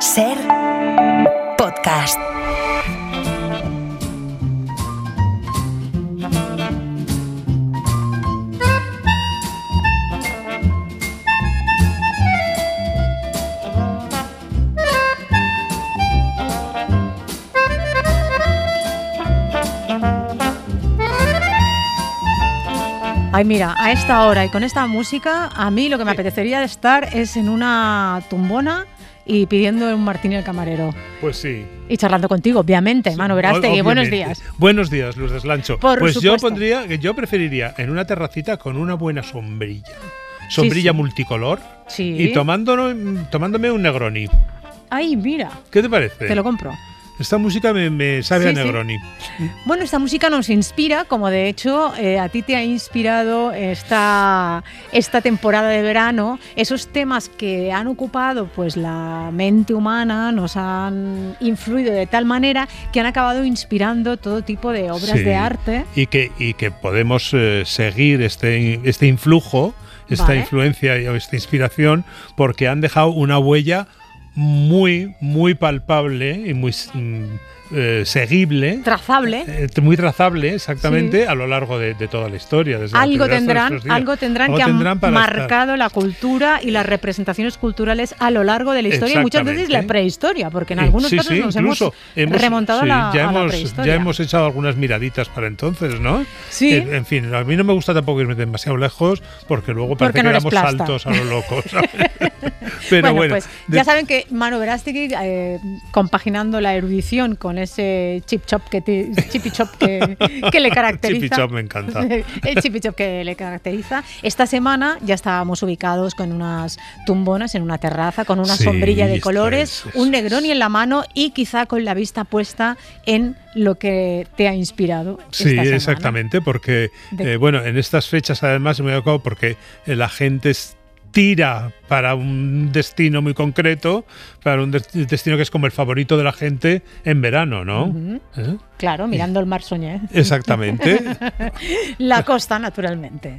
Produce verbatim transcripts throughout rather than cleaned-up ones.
Ser podcast. Ay, mira, a esta hora y con esta música, a mí lo que me apetecería estar es en una tumbona y pidiendo un martini al camarero. Pues sí. Y charlando contigo, obviamente, sí, Manu Verástegui. Buenos días. Buenos días, Luz Deslancho. Por pues supuesto. yo pondría, yo preferiría en una terracita con una buena sombrilla. Sombrilla sí, sí. multicolor. Sí. Y tomándome, tomándome un Negroni. Ay, mira. ¿Qué te parece? Te lo compro. Esta música me, me sabe sí, a Negroni. Sí. Bueno, esta música nos inspira, como de hecho eh, a ti te ha inspirado esta, esta temporada de verano. Esos temas que han ocupado pues la mente humana nos han influido de tal manera que han acabado inspirando todo tipo de obras sí. de arte. Y que, y que podemos eh, seguir este, este influjo, esta vale. influencia o esta inspiración, porque han dejado una huella muy, muy palpable y muy eh, seguible. Trazable. Eh, muy trazable, exactamente, sí. a lo largo de, de toda la historia. Desde algo, la tendrán, algo tendrán algo que tendrán han marcado estar. la cultura y las representaciones culturales a lo largo de la historia y muchas veces la prehistoria, porque en algunos sí, casos sí, nos hemos, hemos remontado sí, a, la, ya a hemos, la prehistoria. Ya hemos echado algunas miraditas para entonces, ¿no? Sí. En, en fin, a mí no me gusta tampoco irme demasiado lejos porque luego parece porque no que damos plasta. saltos a lo loco, ¿sabes? Pero bueno, bueno, pues de... ya saben que Manu Verástegui, eh, compaginando la erudición con ese chip chop que te, chippy chop que, que le caracteriza. Chippy chop me encanta. El chippy chop que le caracteriza. Esta semana ya estábamos ubicados con unas tumbonas en una terraza, con una sí, sombrilla de colores, es, es, un Negroni en la mano y quizá con la vista puesta en lo que te ha inspirado. Sí, esta semana. Exactamente, porque eh, bueno, en estas fechas además me he dado porque la gente es tira para un destino muy concreto, para un destino que es como el favorito de la gente en verano, ¿no? Uh-huh. ¿Eh? Claro, mirando el mar soñé. Exactamente. La costa, naturalmente.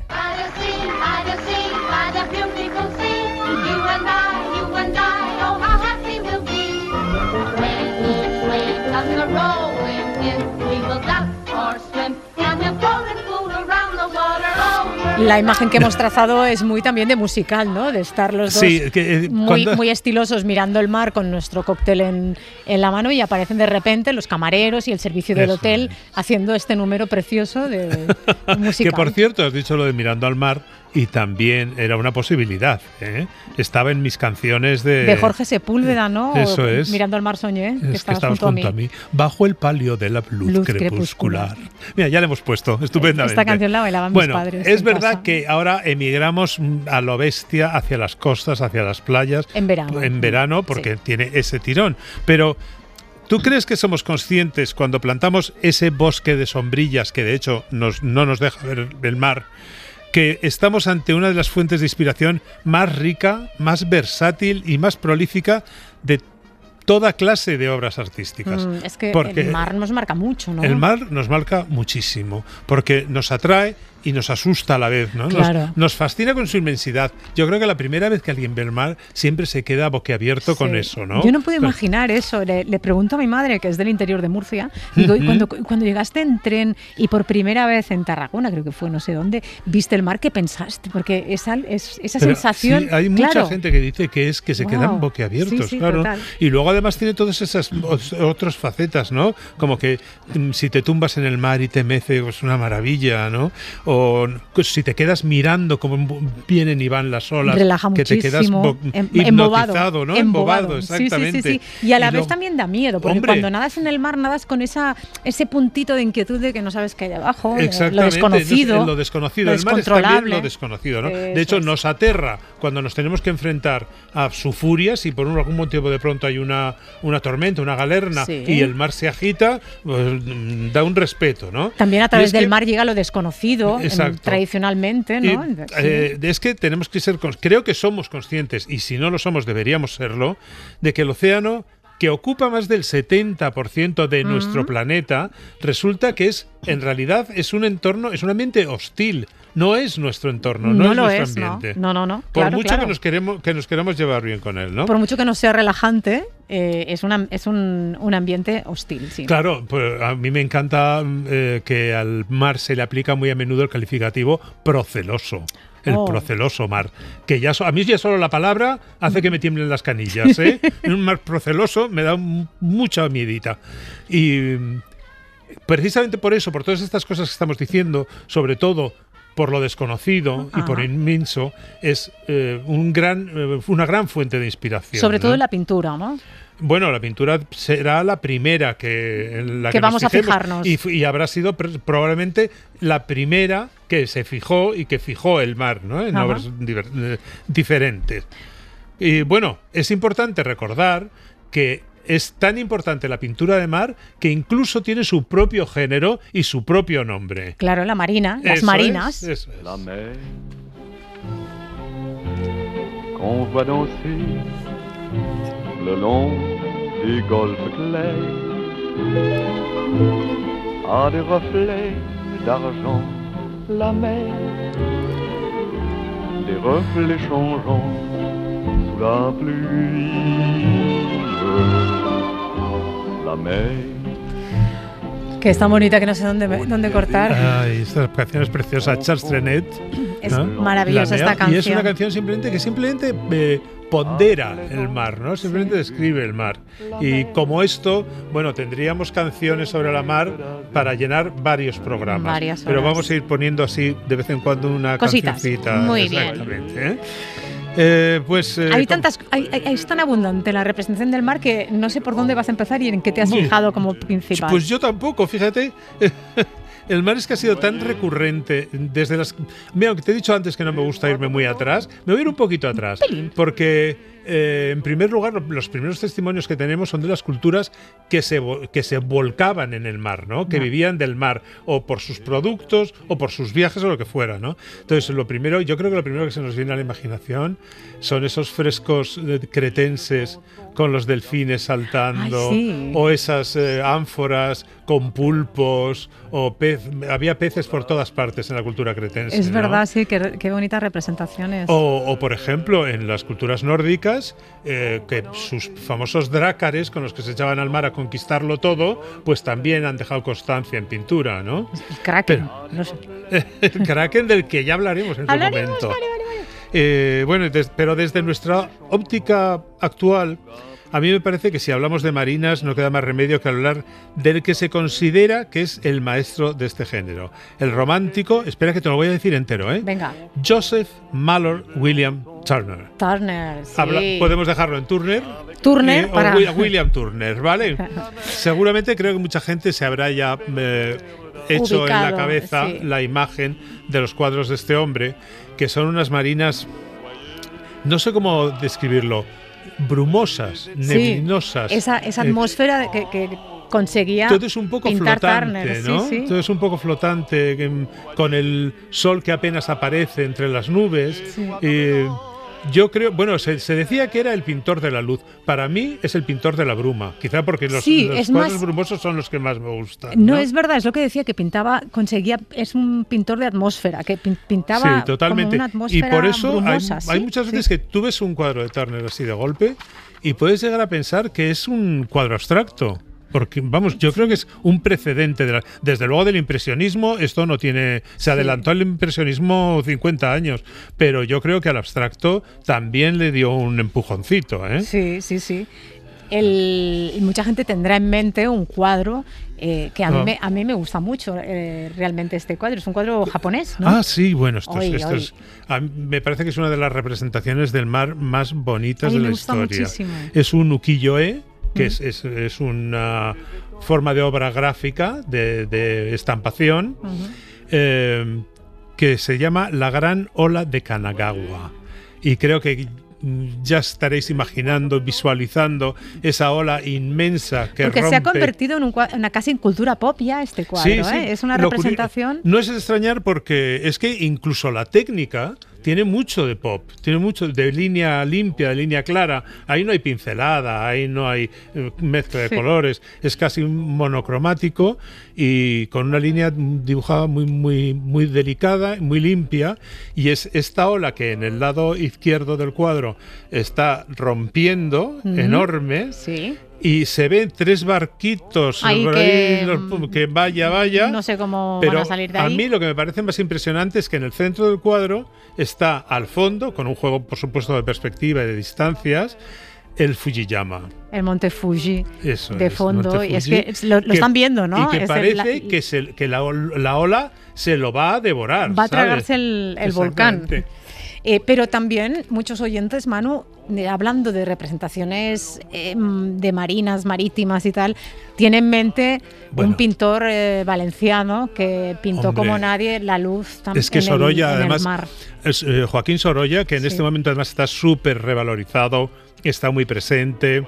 La imagen que hemos trazado es muy también de musical, ¿no? De estar los dos sí, que, eh, muy, cuando... muy estilosos mirando el mar con nuestro cóctel en, en la mano y aparecen de repente los camareros y el servicio del Eso. hotel haciendo este número precioso de, de musical. Que por cierto, has dicho lo de mirando al mar y también era una posibilidad, ¿eh? Estaba en mis canciones de... De Jorge Sepúlveda, ¿no? Eso o, es. Mirando al mar soñé, que es estabas, que estabas junto, junto a, mí. a mí. Bajo el palio de la luz, luz crepuscular. crepuscular. Mira, ya le hemos puesto, estupendamente. Esta canción la bailaban bueno, mis padres. Es verdad casa. que ahora emigramos a lo bestia hacia las costas, hacia las playas. En verano. En verano, porque sí. tiene ese tirón. Pero... ¿tú crees que somos conscientes cuando plantamos ese bosque de sombrillas, que de hecho nos, no nos deja ver el mar, que estamos ante una de las fuentes de inspiración más rica, más versátil y más prolífica de toda clase de obras artísticas? Mm, es que porque el mar nos marca mucho, ¿no? El mar nos marca muchísimo, porque nos atrae y nos asusta a la vez, ¿no? Claro. Nos, nos fascina con su inmensidad. Yo creo que la primera vez que alguien ve el mar siempre se queda boquiabierto sí. con eso, ¿no? Yo no puedo Pero, imaginar eso. Le, le pregunto a mi madre, que es del interior de Murcia, digo, uh-huh. ¿y cuando, cuando llegaste en tren y por primera vez en Tarragona, creo que fue, no sé dónde, viste el mar, ¿qué pensaste? Porque esa, es, esa Pero sensación... Sí, hay mucha claro. gente que dice que es que se wow. quedan boquiabiertos, sí, sí, claro. Total. Y luego además tiene todas esas otras facetas, ¿no? Como que si te tumbas en el mar y te mece, es una maravilla, ¿no? O si te quedas mirando cómo vienen y van las olas, relaja que muchísimo, te quedas bo- em, hipnotizado, ¿no? Embobado, embobado, exactamente. Sí, sí, sí, sí. Y a la y vez lo... también da miedo, porque Hombre, cuando nadas en el mar nadas con esa ese puntito de inquietud de que no sabes qué hay abajo, lo desconocido, desconocido, lo desconocido. lo el mar es también lo desconocido, ¿no? De hecho, es. nos aterra cuando nos tenemos que enfrentar a su furia, si por algún motivo de pronto hay una, una tormenta, una galerna sí. y el mar se agita, pues, da un respeto, ¿no? También a través del que, mar llega lo desconocido, en, tradicionalmente, ¿no? Y, eh, es que tenemos que ser, creo que somos conscientes, y si no lo somos deberíamos serlo, de que el océano, que ocupa más del setenta por ciento de uh-huh. nuestro planeta, resulta que es, en realidad, es un entorno, es un ambiente hostil. no es nuestro entorno, no, no es lo nuestro es, ambiente. No, no, no. Por claro, mucho claro. que nos queremos que nos queramos llevar bien con él, ¿no? Por mucho que no sea relajante, eh, es, una, es un, un ambiente hostil, sí. Claro, pues a mí me encanta eh, que al mar se le aplica muy a menudo el calificativo proceloso. El Oh. proceloso mar, que ya so, a mí ya solo la palabra hace que me tiemblen las canillas, ¿eh? Un mar proceloso me da un, mucha miedita. Y precisamente por eso, por todas estas cosas que estamos diciendo, sobre todo por lo desconocido Ajá. y por inmenso, es eh, un gran, eh, una gran fuente de inspiración. Sobre todo ¿no? en la pintura, ¿no? Bueno, la pintura será la primera que en la que, Que vamos nos a fijemos, fijarnos. y, y habrá sido pr- probablemente la primera que se fijó y que fijó el mar, ¿no? En Ajá. obras diver- eh, diferentes. Y bueno, es importante recordar que es tan importante la pintura de mar que incluso tiene su propio género y su propio nombre. Claro, la marina, las Eso marinas. es, eso es. La mer qu'on voit danser le long des golfes clairs a des reflets d'argent. La mer, des reflets changeants sous la pluie. La mer. Que es tan bonita que no sé dónde, dónde cortar. Ay, esta canción es preciosa, Charles Trenet. Es ¿no? maravillosa La esta Mer, canción. Y es una canción simplemente que simplemente eh, pondera el mar, ¿no? Simplemente describe el mar. Y como esto, bueno, tendríamos canciones sobre la mar para llenar varios programas. Varias Pero horas. vamos a ir poniendo así de vez en cuando una Cositas. cancioncita. Muy bien. Exactamente, ¿eh? Eh, pues, eh, Hay com- tantas, hay, hay- es tan abundante la representación del mar que no sé por dónde vas a empezar y en qué te has Muy- fijado como principal. Pues yo tampoco, fíjate. El mar es que ha sido tan recurrente desde las... Mira, aunque te he dicho antes que no me gusta irme muy atrás, me voy a ir un poquito atrás. Porque, eh, en primer lugar, lo- los primeros testimonios que tenemos son de las culturas que se, vo- que se volcaban en el mar, ¿no? Que Ya. vivían del mar, o por sus productos, o por sus viajes, o lo que fuera, ¿no? Entonces, lo primero, yo creo que lo primero que se nos viene a la imaginación son esos frescos eh, cretenses con los delfines saltando, Ay, sí. o esas eh, ánforas con pulpos, o pez, había peces por todas partes en la cultura cretense. es ¿no? verdad, sí, qué, qué bonitas representaciones. O, o, por ejemplo, en las culturas nórdicas, eh, que sus famosos drácares con los que se echaban al mar a conquistarlo todo, pues también han dejado constancia en pintura, ¿no? El Kraken. Pero- no sé. El Kraken, del que ya hablaremos en su Hablaremos, momento. vale, vale, vale. Eh, bueno, des- pero desde nuestra óptica actual, a mí me parece que si hablamos de marinas no queda más remedio que hablar del que se considera que es el maestro de este género. El romántico, espera que te lo voy a decir entero, ¿eh? Venga, Joseph Mallord William Turner. Turner, sí. Habla- podemos dejarlo en Turner. Turner eh, o para... Wi- William Turner, ¿vale? Seguramente creo que mucha gente se habrá ya eh, hecho en la Ubicado, cabeza sí. la imagen de los cuadros de este hombre, que son unas marinas, no sé cómo describirlo, brumosas, neblinosas. Esa, esa eh, atmósfera de que, que conseguía todo es un poco pintar flotante, Turner, ¿no? sí, sí. Todo es un poco flotante, que, mm, con el sol que apenas aparece entre las nubes. Sí. Eh, yo creo, bueno, se, se decía que era el pintor de la luz. Para mí es el pintor de la bruma, quizá porque los, Sí, los es cuadros más- brumosos son los que más me gustan. No, No, es verdad, es lo que decía, que pintaba, conseguía, es un pintor de atmósfera, que pin- pintaba Sí, totalmente. como una Y atmósfera por eso hay, brumosa, hay ¿sí? muchas Sí. veces que tú ves un cuadro de Turner así de golpe y puedes llegar a pensar que es un cuadro abstracto. Porque, vamos, yo creo que es un precedente. De la- desde luego del impresionismo, esto no tiene... Se adelantó al impresionismo cincuenta años, pero yo creo que al abstracto también le dio un empujoncito, ¿eh? Sí, sí, sí. El, y mucha gente tendrá en mente un cuadro eh, que a mí, Ah. me, a mí me gusta mucho eh, realmente este cuadro. Es un cuadro japonés, ¿no? Ah, sí, bueno, esto, es- Oy, esto oy. es... a mí me parece que es una de las representaciones del mar más bonitas A mí de me la gusta historia. muchísimo. Es un ukiyo-e, que Mm. es, es, es una forma de obra gráfica, de, de estampación, Ujú. eh, que se llama La Gran Ola de Kanagawa. Y creo que mm, ya estaréis imaginando, visualizando esa ola inmensa que Porque rompe. se ha convertido en un cua- una casi en cultura pop ya este cuadro, Sí, sí. ¿eh? Es una Lo curi- representación... No es de extrañar porque es que incluso la técnica tiene mucho de pop, tiene mucho de línea limpia, de línea clara. Ahí no hay pincelada, ahí no hay eh, mezcla de sí. colores, es casi monocromático y con una línea dibujada muy, muy, muy delicada, muy limpia, y es esta ola que en el lado izquierdo del cuadro está rompiendo, uh-huh. enorme. Sí. Y se ven tres barquitos ahí por que, ahí, los, que vaya, vaya. No sé cómo pero van a salir de ahí. A mí lo que me parece más impresionante es que en el centro del cuadro está al fondo, con un juego por supuesto de perspectiva y de distancias, el Fujiyama. El monte Fuji Eso de es, fondo. Fuji, y es que lo, lo que, están viendo, ¿no? Y que es parece el, la, que, se, que la, la ola se lo va a devorar. Va a tragarse ¿sabes? el, el volcán. Eh, pero también muchos oyentes, Manu, eh, hablando de representaciones eh, de marinas, marítimas y tal, tienen en mente bueno, un pintor eh, valenciano que pintó hombre, como nadie la luz tam- es que en, Sorolla, el, en además, el mar. Es, eh, Joaquín Sorolla, que en sí. este momento además está súper revalorizado, está muy presente.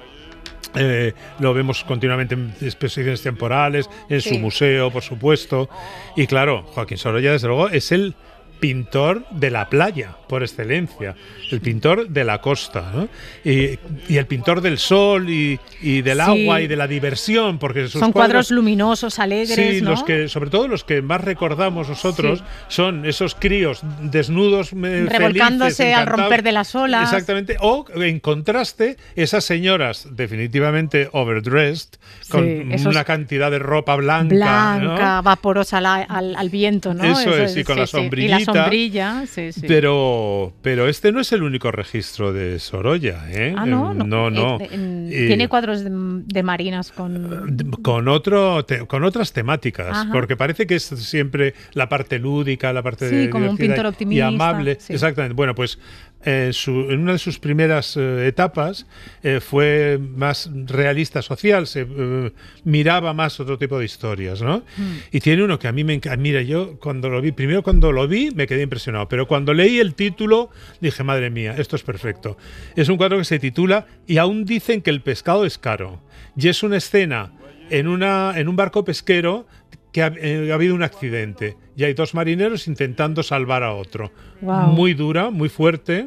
Eh, lo vemos continuamente en exposiciones temporales, en sí. su museo, por supuesto. Y claro, Joaquín Sorolla, desde luego, es el pintor de la playa por excelencia, el pintor de la costa, ¿no? y, y el pintor del sol y, y del sí. agua y de la diversión, porque sus son cuadros, cuadros luminosos, alegres, sí, ¿no? los que, sobre todo los que más recordamos nosotros sí. son esos críos desnudos, revolcándose felices, al romper de las olas, exactamente, o en contraste esas señoras definitivamente overdressed, con sí, una cantidad de ropa blanca, blanca, ¿no? vaporosa al, al, al viento, ¿no? Eso, Eso es, es, y con sí, la sombrillita. Sí. Y la sombrilla, sí, sí. Pero, pero este no es el único registro de Sorolla, ¿eh? Ah, no, no. no, no. Eh, eh, Tiene cuadros de, de marinas con... Con, otro, te, con otras temáticas, Ajá. porque parece que es siempre la parte lúdica, la parte sí, de como un pintor optimista. Y amable. Sí. Exactamente. Bueno, pues en, su, en una de sus primeras eh, etapas eh, fue más realista social, se eh, miraba más otro tipo de historias, ¿no? Mm. Y tiene uno que a mí me encanta. Mira, yo cuando lo vi, primero cuando lo vi me quedé impresionado, pero cuando leí el título dije, madre mía, esto es perfecto. Es un cuadro que se titula Y aún dicen que el pescado es caro. Y es una escena en, una, en un barco pesquero que ha, eh, ha habido un accidente y hay dos marineros intentando salvar a otro. Wow. Muy dura, muy fuerte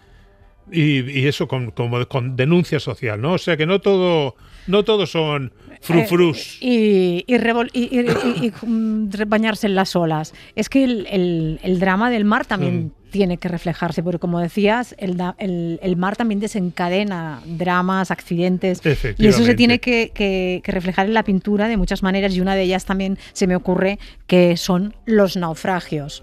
y, y eso con, como con denuncia social, ¿no? O sea que no todo, no todo son frufrus. Eh, y, y, revol- y, y, y, y bañarse en las olas. Es que el, el, el drama del mar también mm. tiene que reflejarse, porque como decías, el, el, el mar también desencadena dramas, accidentes, y eso se tiene que, que, que reflejar en la pintura de muchas maneras, y una de ellas también se me ocurre que son los naufragios.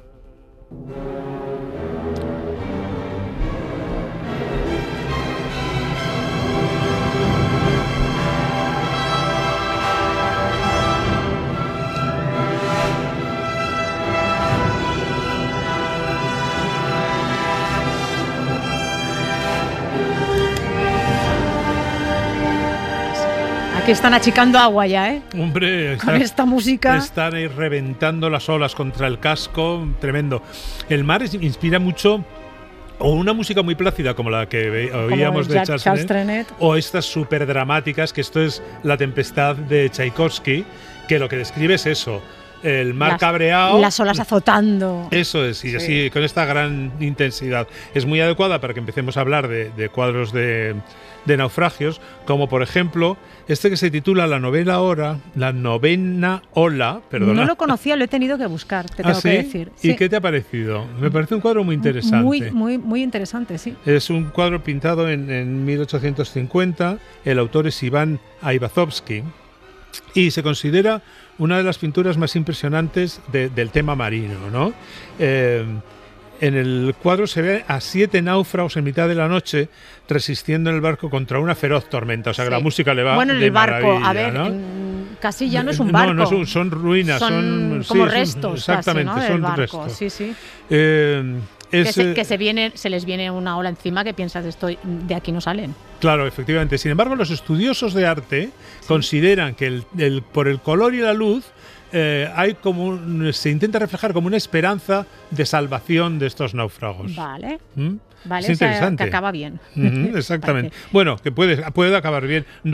Que están achicando agua ya, ¿eh? Hombre, está, con esta música. Están ahí reventando las olas contra el casco, tremendo. El mar es, inspira mucho, o una música muy plácida como la que ve, oíamos de Charles, Charles Trenet, o estas súper dramáticas, que esto es La tempestad de Tchaikovsky, que lo que describe es eso. El mar las, cabreado. Las olas azotando. Eso es, y sí. así, con esta gran intensidad. Es muy adecuada para que empecemos a hablar de, de cuadros de, de naufragios, como por ejemplo este que se titula La novela hora, la novena ola, perdona. No lo conocía, lo he tenido que buscar, te ¿Ah, tengo sí? que decir. ¿Y sí. qué te ha parecido? Me parece un cuadro muy interesante. Muy, muy, muy interesante, sí. Es un cuadro pintado en, en mil ochocientos cincuenta, el autor es Iván Aivazovsky, y se considera una de las pinturas más impresionantes de, del tema marino, ¿no? Eh, en el cuadro se ve a siete náufragos en mitad de la noche resistiendo en el barco contra una feroz tormenta. O sea, sí. que la música le va bueno, en de el barco, a ver, ¿no? casi ya no es un barco. No, no son, son ruinas, son, son como sí, restos, son, exactamente, casi, ¿no? son del barco. restos. Sí, sí. Eh, es, que, se, que se, viene, se les viene una ola encima que piensas, estoy, de aquí no salen. Claro, efectivamente. Sin embargo, los estudiosos de arte sí. consideran que el, el, por el color y la luz eh, hay como un, se intenta reflejar como una esperanza de salvación de estos náufragos. Vale. ¿Mm? Vale, es interesante. O sea, que acaba bien. Uh-huh, exactamente. Vale. Bueno, que puede, puede acabar bien. No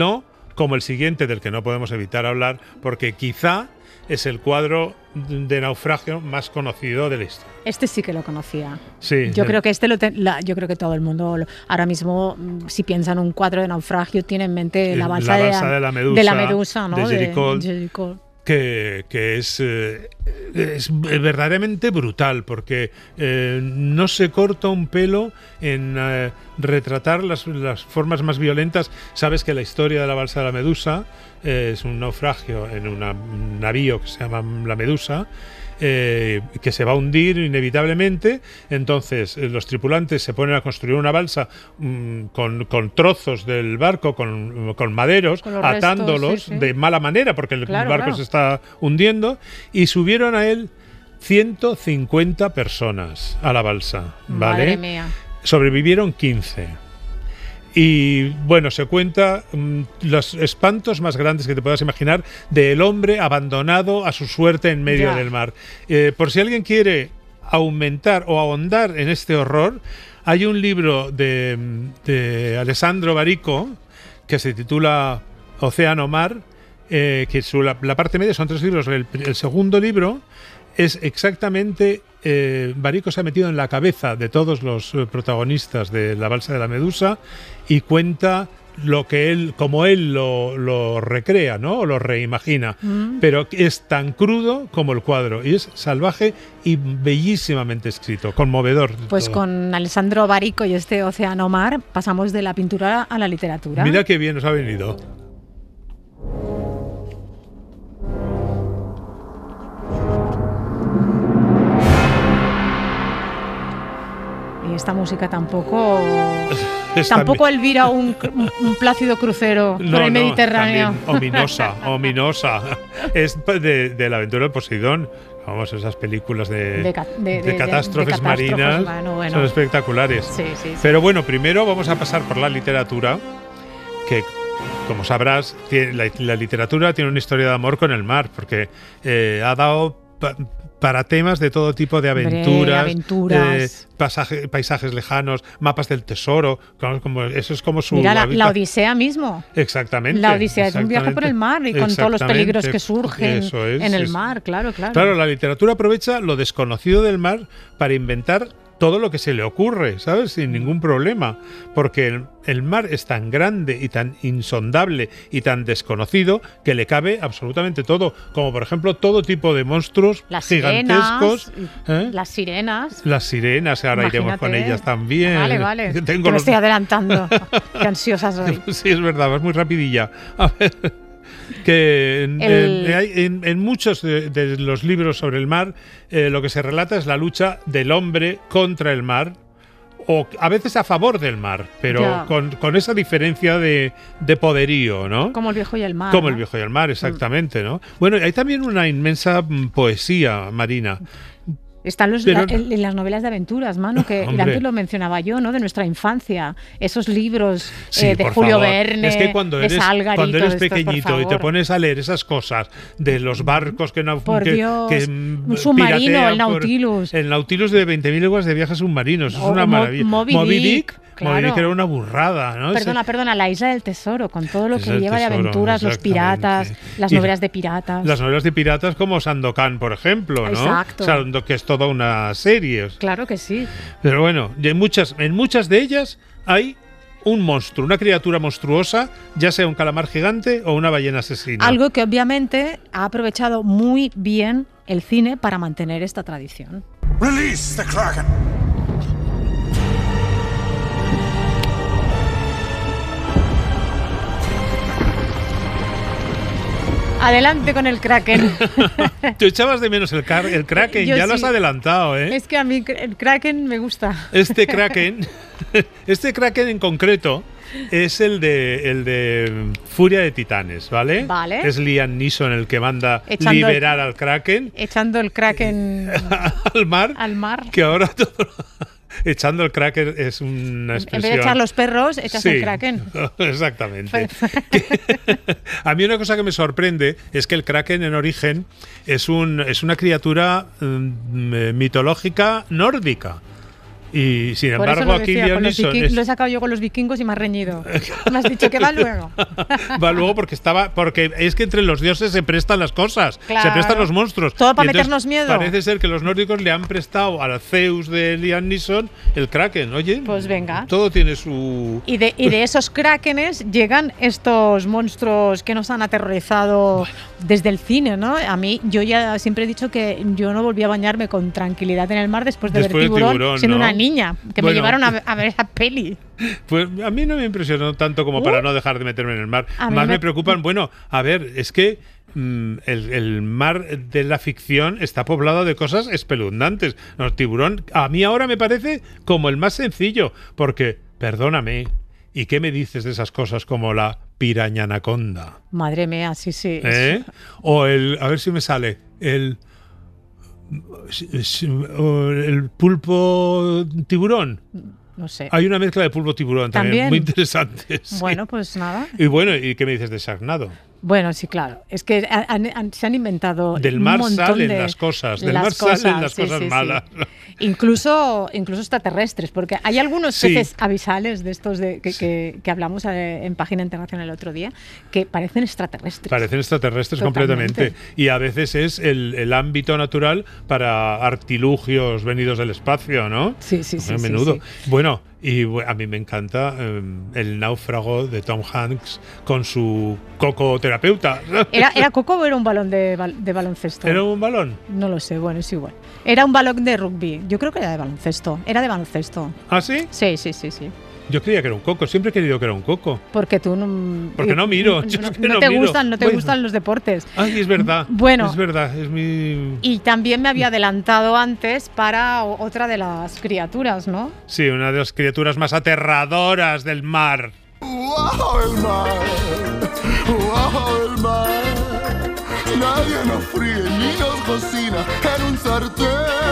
como el siguiente del que no podemos evitar hablar, porque quizá es el cuadro de naufragio más conocido de la historia. Este sí que lo conocía. Sí, yo el, creo que este lo te, la, yo creo que todo el mundo lo, ahora mismo, si piensa en un cuadro de naufragio, tiene en mente la balsa, la balsa de, de la Medusa, de la Medusa, ¿no? de Jericó, de Jericó. Que, que es, eh, es verdaderamente brutal, porque eh, no se corta un pelo en eh, retratar las, las formas más violentas. Sabes que la historia de la balsa de la Medusa eh, es un naufragio en una, un navío que se llama la Medusa, eh, que se va a hundir inevitablemente. Entonces eh, los tripulantes se ponen a construir una balsa mmm, con, con trozos del barco, con, con maderos, con atándolos restos, sí, sí. de mala manera, porque el claro, barco claro. se está hundiendo, y subieron a él ciento cincuenta personas a la balsa, ¿vale? Madre mía. Sobrevivieron quince. Y bueno, se cuenta mmm, los espantos más grandes que te puedas imaginar del hombre abandonado a su suerte en medio ya. del mar. Eh, por si alguien quiere aumentar o ahondar en este horror, hay un libro de, de Alessandro Barico que se titula Océano Mar, eh, que su, la, la parte media son tres libros. El, el segundo libro es exactamente... Eh, Barico se ha metido en la cabeza de todos los eh, protagonistas de la balsa de la Medusa y cuenta lo que él, como él lo, lo recrea, ¿no? O lo reimagina, mm. pero es tan crudo como el cuadro y es salvaje y bellísimamente escrito, conmovedor. Pues todo. Con Alessandro Barico y este Océano Mar pasamos de la pintura a la literatura. Mira qué bien nos ha venido. Y esta música tampoco Está tampoco elvira un, un, un plácido crucero no, por el no, Mediterráneo. Ominosa, ominosa. Es de, de la aventura del Poseidón. Vamos, esas películas de, de, de, de, de catástrofes de marinas bueno, bueno. son espectaculares. Sí, sí, sí. Pero bueno, primero vamos a pasar por la literatura, que como sabrás, tiene, la, la literatura tiene una historia de amor con el mar, porque eh, ha dado... Pa, para temas de todo tipo de aventuras, Hombre, aventuras. Eh, pasaje, paisajes lejanos, mapas del tesoro, como, como, eso es como su... Mira, la, la Odisea mismo. Exactamente. La Odisea es un viaje por el mar y con todos los peligros que surgen es, en el es. mar, claro, claro. Claro, la literatura aprovecha lo desconocido del mar para inventar todo lo que se le ocurre, ¿sabes? Sin ningún problema, porque el, el mar es tan grande y tan insondable y tan desconocido que le cabe absolutamente todo, como por ejemplo todo tipo de monstruos las gigantescos. Sirenas, ¿eh? Las sirenas. Las sirenas, ahora Imagínate. iremos con ellas también. Vale, vale. Tengo que los... me estoy adelantando. Qué ansiosa soy. Sí, es verdad, vas muy rapidilla. A ver... que en, el... en, en, en muchos de, de los libros sobre el mar eh, lo que se relata es la lucha del hombre contra el mar, o a veces a favor del mar, pero con, con esa diferencia de, de poderío, ¿no? Como el viejo y el mar. Como ¿no? el viejo y el mar, exactamente, ¿no? Bueno, hay también una inmensa poesía marina. Están los, Pero, la, en las novelas de aventuras, Manu, que hombre. antes lo mencionaba yo, ¿no? De nuestra infancia. Esos libros sí, eh, de Julio favor. Verne, es que cuando eres, de Salgari, cuando eres estos, pequeñito y te pones a leer esas cosas de los barcos que no por que, Dios, que un submarino, el Nautilus. Por, el Nautilus de veinte mil leguas de viajes submarinos. Es o, una maravilla. Moby, Moby Dick. Claro. Moby Dick era una burrada, ¿no? Perdona, Ese... perdona, la Isla del Tesoro, con todo lo que es lleva tesoro, de aventuras, los piratas, las y novelas de piratas. Las novelas de piratas como Sandokan, por ejemplo, ¿no? Exacto. O sea, que es toda una serie. Claro que sí. Pero bueno, en muchas, en muchas de ellas hay un monstruo, una criatura monstruosa, ya sea un calamar gigante o una ballena asesina. Algo que obviamente ha aprovechado muy bien el cine para mantener esta tradición. Release the Kraken. Adelante con el Kraken. Tú echabas de menos el, car el Kraken, Yo ya sí. lo has adelantado, ¿eh? Es que a mí el Kraken me gusta. Este Kraken, este Kraken en concreto es el de, el de Furia de Titanes, ¿vale? Vale. Es Liam Neeson el que manda Echando liberar el, al Kraken. Echando el Kraken al mar. Al mar. Que ahora todo... Echando el Kraken es una expresión... En vez de echar los perros, echas sí, el Kraken. Exactamente. A mí una cosa que me sorprende es que el Kraken en origen es, un, es una criatura um, mitológica nórdica. Y sin Por eso embargo, lo aquí decía, Liam con los Neeson viking- es- lo he sacado yo con los vikingos y me has reñido. Me has dicho que va luego. va luego porque estaba porque es que entre los dioses se prestan las cosas, Claro. se prestan los monstruos. Todo para Y entonces meternos miedo. Parece ser que los nórdicos le han prestado al Zeus de Liam Neeson el Kraken. Oye, Pues venga. todo tiene su Y de, y de esos krákenes llegan estos monstruos que nos han aterrorizado desde el cine, ¿no? A mí, yo ya siempre he dicho que yo no volví a bañarme con tranquilidad en el mar después de Después ver de Tiburón, Tiburón, siendo ¿no? una niña, que me Bueno. llevaron a, a ver esa peli. Pues a mí no me impresionó tanto como para Uh. no dejar de meterme en el mar. A mí Más me... me- preocupan, bueno, a ver, es que mm, el, el mar de la ficción está poblado de cosas espeluznantes. El tiburón a mí ahora me parece como el más sencillo, porque, perdóname, ¿y qué me dices de esas cosas como la piraña anaconda? Madre mía, sí, sí. ¿Eh? O el, a ver si me sale, el... o el pulpo tiburón. No sé. Hay una mezcla de pulpo tiburón también, ¿También? muy interesante. sí. Bueno, pues nada. Y bueno, ¿y qué me dices de Sarnado? Bueno, sí, claro. Es que han- han- se han inventado Del un mar montón salen de las cosas, del las mar salen cosas, las sí, cosas sí, sí. malas. Incluso, incluso extraterrestres, porque hay algunos Sí. peces avisales de estos de, que, que- que hablamos eh, en Página Internacional el otro día, que parecen extraterrestres. Parecen extraterrestres Totalmente. completamente. Y a veces es el, el ámbito natural para artilugios venidos del espacio, ¿no? Sí, sí, sí, A sí, menudo. sí. Bueno, y bu- a mí me encanta eh, el náufrago de Tom Hanks con su coco terapeuta. ¿Era, ¿Era coco o era un balón de, bal- de baloncesto? ¿Era un balón? No lo sé, bueno, es igual. Era un balón de rugby. Yo creo que era de baloncesto. Era de baloncesto. ¿Ah, sí? Sí, sí, sí, sí. Yo creía que era un coco. Siempre he querido que era un coco. Porque tú no. Porque no miro, yo No, es que no no te miro. gustan, no te Bueno. gustan los deportes. Ay, es verdad. Bueno. Es verdad, es mi... Y también me había adelantado antes para o- otra de las criaturas, ¿no? Sí, una de las criaturas más aterradoras del mar. ¡Wow, el mar! ¡Wow, el mar! Nadie nos fríe ni nos cocina en un sartén.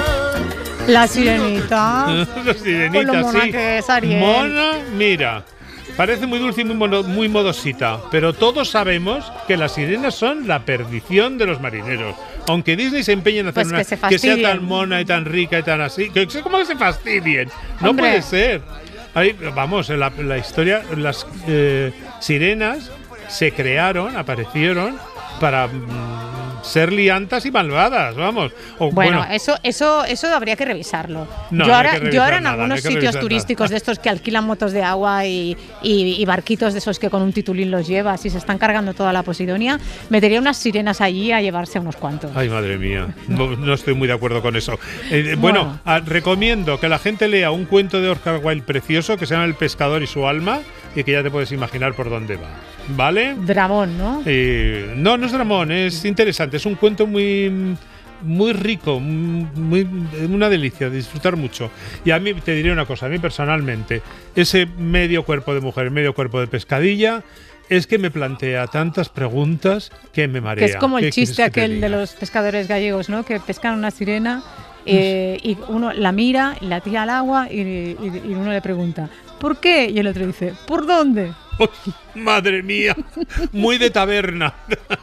La sirenita. La sirenita, Con lo mona sí. que es Ariel. Mona, mira. Parece muy dulce y muy, mono- muy modosita, pero todos sabemos que las sirenas son la perdición de los marineros. Aunque Disney se empeñe en hacer Pues una que se sea fastidien. tan mona y tan rica y tan así, que ¿cómo que se fastidien? No Hombre. puede ser. Ahí, vamos, en la, en la historia, las eh, sirenas se crearon, aparecieron para mm, ser liantas y malvadas, vamos. O, Bueno, eso, eso, eso habría que revisarlo. No, yo no hay ahora, que yo revisar ahora en nada, no algunos hay que sitios revisar turísticos nada. de estos que alquilan motos de agua y, y- y barquitos de esos que con un titulín los llevas y se están cargando toda la Posidonia, metería unas sirenas allí a llevarse a unos cuantos. Ay, madre mía, no, no estoy muy de acuerdo con eso. Eh, bueno, Bueno. ah, recomiendo que la gente lea un cuento de Oscar Wilde precioso que se llama El pescador y su alma y que ya te puedes imaginar por dónde va. ¿Vale? Dramón, ¿no? Eh, no, no es dramón, es interesante. Es un cuento muy, muy rico, muy, una delicia, de disfrutar mucho. Y a mí te diré una cosa, a mí personalmente, ese medio cuerpo de mujer, medio cuerpo de pescadilla, es que me plantea tantas preguntas que me marea. Que es como el ¿Qué chiste quieres que te aquel de diga? los pescadores gallegos, ¿no? Que pescan una sirena eh, y uno la mira y la tira al agua y, y- y uno le pregunta ¿por qué? Y el otro dice ¿por dónde? ¡Oh, madre mía! Muy de taberna.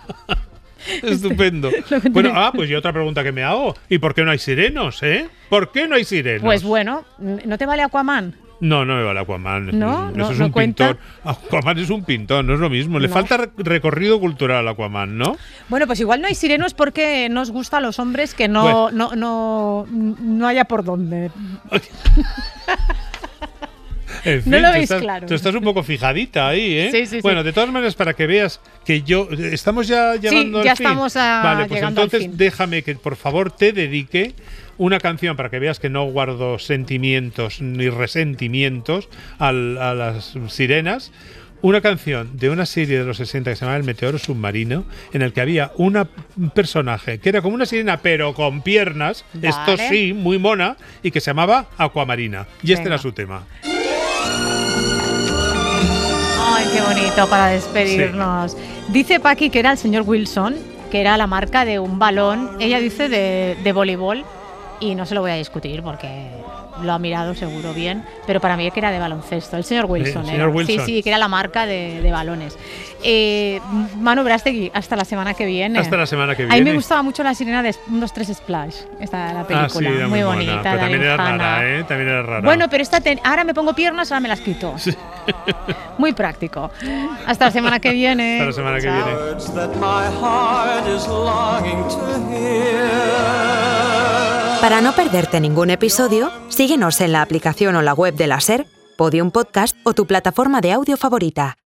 Estupendo. Lo que Bueno, tiene- ah, pues y otra pregunta que me hago. ¿Y por qué no hay sirenos, eh? ¿Por qué no hay sirenos? Pues bueno, ¿no te vale Aquaman? No, no me vale Aquaman. ¿No? Eso ¿No- es no un cuenta? pintor. Aquaman es un pintor, no es lo mismo. Le No. falta re- recorrido cultural a Aquaman, ¿no? Bueno, pues igual no hay sirenos porque nos gusta a los hombres que no, Bueno. no, no, no haya por dónde. En No lo tú veis estás, claro. Tú estás un poco fijadita ahí, ¿eh? Sí, sí, sí. Bueno, de todas maneras, para que veas que yo... ¿Estamos ya llegando ya al fin? estamos a- Vale, pues llegando al entonces fin. déjame que por favor te dedique una canción para que veas que no guardo sentimientos ni resentimientos al- a las sirenas. Una canción de una serie de los sesenta que se llamaba El Meteoro Submarino, en el que había una, un personaje que era como una sirena, pero con piernas, Vale. esto sí, muy mona, y que se llamaba Aquamarina. Y este Venga. era su tema. Ay, qué bonito para despedirnos. Dice Paqui que era el señor Wilson, que era la marca de un balón, ella dice de, de voleibol, y no se lo voy a discutir porque lo ha mirado seguro bien, pero para mí que era de baloncesto. El señor Wilson. El era. señor Wilson. Sí, sí, que era la marca de, de balones. Eh, Manu Verástegui, hasta la semana que viene. Hasta la semana que A viene. mí me gustaba mucho la sirena de un, dos, tres Splash, esta la película. Ah, sí, era muy, muy, bonita. mona, pero también Daryl era Hannah. rara, ¿eh? También era rara. Bueno, pero esta te- ahora me pongo piernas, ahora me las quito. Sí. Muy práctico. Hasta la semana que viene. Hasta la semana que Chao. viene. Words that my heart is longing to hear. Para no perderte ningún episodio, síguenos en la aplicación o la web de la SER, Podium Podcast o tu plataforma de audio favorita.